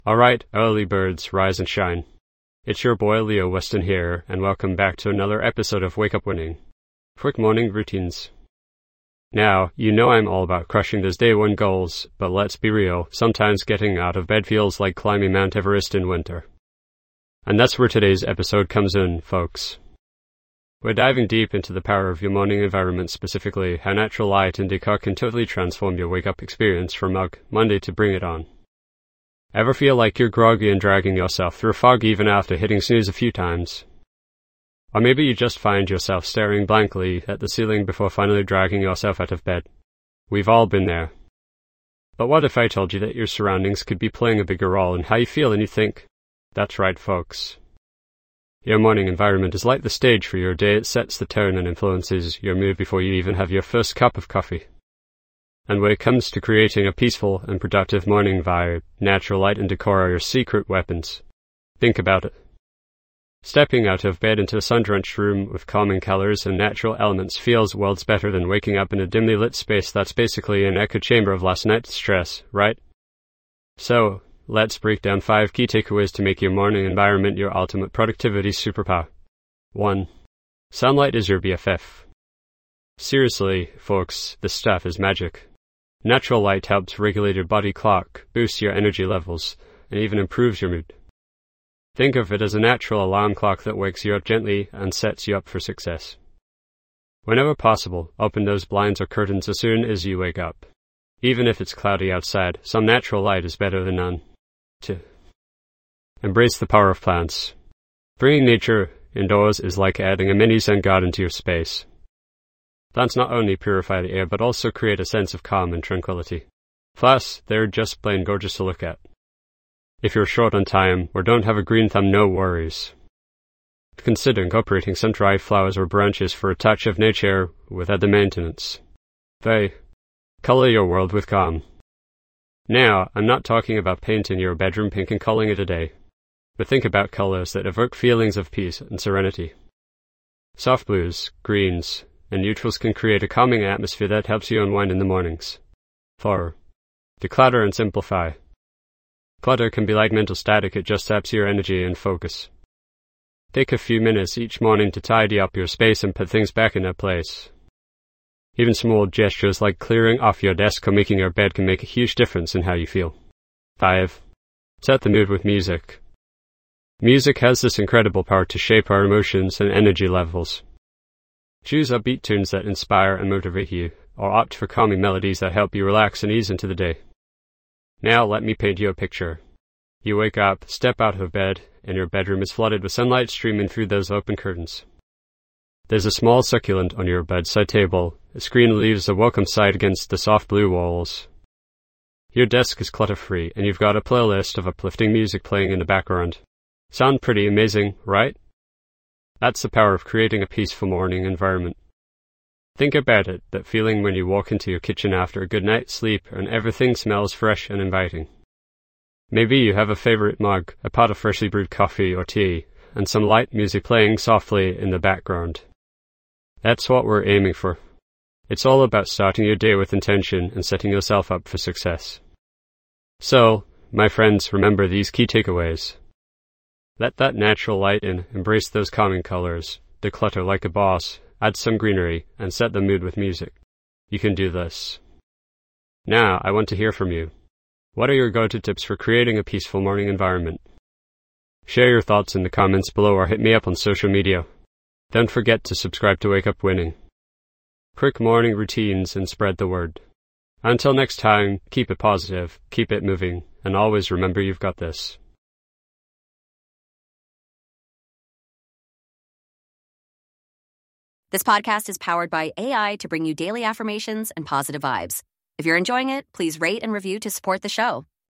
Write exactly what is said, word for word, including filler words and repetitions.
Alright, early birds, rise and shine. It's your boy Leo Weston here, and welcome back to another episode of Wake Up Winning. Quick morning routines. Now, you know I'm all about crushing those day one goals, but let's be real, sometimes getting out of bed feels like climbing Mount Everest in winter. And that's where today's episode comes in, folks. We're diving deep into the power of your morning environment, specifically how natural light and decor can totally transform your wake-up experience from Ugh Monday to Bring It On. Ever feel like you're groggy and dragging yourself through a fog even after hitting snooze a few times? Or maybe you just find yourself staring blankly at the ceiling before finally dragging yourself out of bed. We've all been there. But what if I told you that your surroundings could be playing a bigger role in how you feel and you think, that's right, folks. Your morning environment is like the stage for your day. It sets the tone and influences your mood before you even have your first cup of coffee. And when it comes to creating a peaceful and productive morning vibe, natural light and decor are your secret weapons. Think about it. Stepping out of bed into a sun-drenched room with calming colors and natural elements feels worlds better than waking up in a dimly lit space that's basically an echo chamber of last night's stress, right? So, let's break down five key takeaways to make your morning environment your ultimate productivity superpower. one. Sunlight is your B F F. Seriously, folks, this stuff is magic. Natural light helps regulate your body clock, boosts your energy levels, and even improves your mood. Think of it as a natural alarm clock that wakes you up gently and sets you up for success. Whenever possible, open those blinds or curtains as soon as you wake up. Even if it's cloudy outside, some natural light is better than none. two. Embrace the power of plants. Bringing nature indoors is like adding a mini Zen garden to your space. Plants not only purify the air, but also create a sense of calm and tranquility. Plus, they're just plain gorgeous to look at. If you're short on time, or don't have a green thumb, no worries. Consider incorporating some dry flowers or branches for a touch of nature without the maintenance. They color your world with calm. Now, I'm not talking about painting your bedroom pink and calling it a day, but think about colors that evoke feelings of peace and serenity. Soft blues, greens, and neutrals can create a calming atmosphere that helps you unwind in the mornings. four. Declutter and simplify. Clutter can be like mental static, it just saps your energy and focus. Take a few minutes each morning to tidy up your space and put things back in their place. Even small gestures like clearing off your desk or making your bed can make a huge difference in how you feel. five. Set the mood with music. Music has this incredible power to shape our emotions and energy levels. Choose upbeat tunes that inspire and motivate you, or opt for calming melodies that help you relax and ease into the day. Now let me paint you a picture. You wake up, step out of bed, and your bedroom is flooded with sunlight streaming through those open curtains. There's a small succulent on your bedside table. The screen leaves a welcome sight against the soft blue walls. Your desk is clutter-free, and you've got a playlist of uplifting music playing in the background. Sound pretty amazing, right? That's the power of creating a peaceful morning environment. Think about it, that feeling when you walk into your kitchen after a good night's sleep and everything smells fresh and inviting. Maybe you have a favorite mug, a pot of freshly brewed coffee or tea, and some light music playing softly in the background. That's what we're aiming for. It's all about starting your day with intention and setting yourself up for success. So, my friends, remember these key takeaways. Let that natural light in, embrace those calming colors, declutter like a boss, add some greenery, and set the mood with music. You can do this. Now, I want to hear from you. What are your go-to tips for creating a peaceful morning environment? Share your thoughts in the comments below or hit me up on social media. Don't forget to subscribe to Wake Up Winning. Quick morning routines and spread the word. Until next time, keep it positive, keep it moving, and always remember you've got this. This podcast is powered by A I to bring you daily affirmations and positive vibes. If you're enjoying it, please rate and review to support the show.